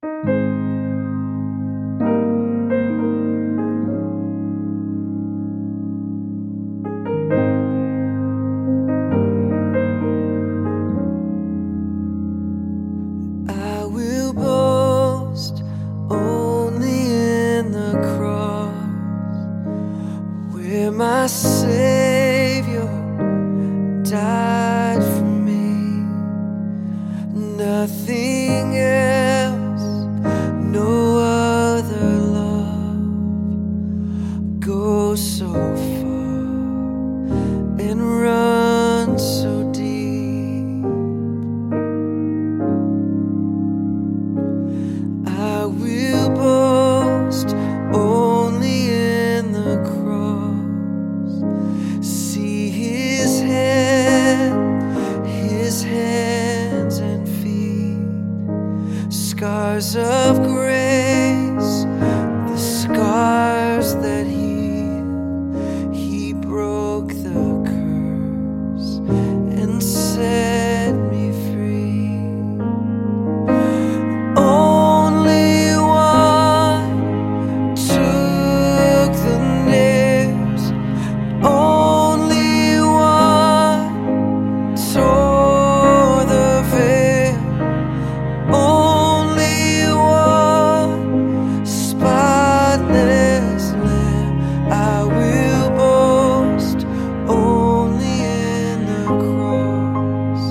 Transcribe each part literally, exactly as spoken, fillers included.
I will boast only in the cross, where my Savior died for me. Nothing else, no other love goes so far and runs so deep. I will boast only in the cross. See His head, His hands and feet, scars of grace, the scars that heal. He broke the curse and set me free. Only one took the nails, only one tore the veil, only one spotless lamb. I will boast only in the cross.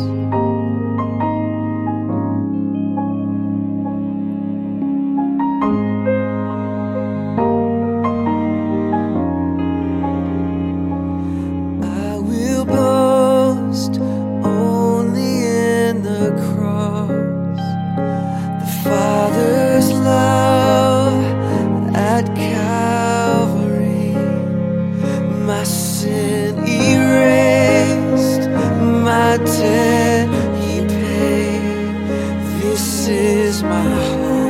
I will boast only in the cross. The Father's love at Calvary, my sin erased, my debt He paid. This is my hope.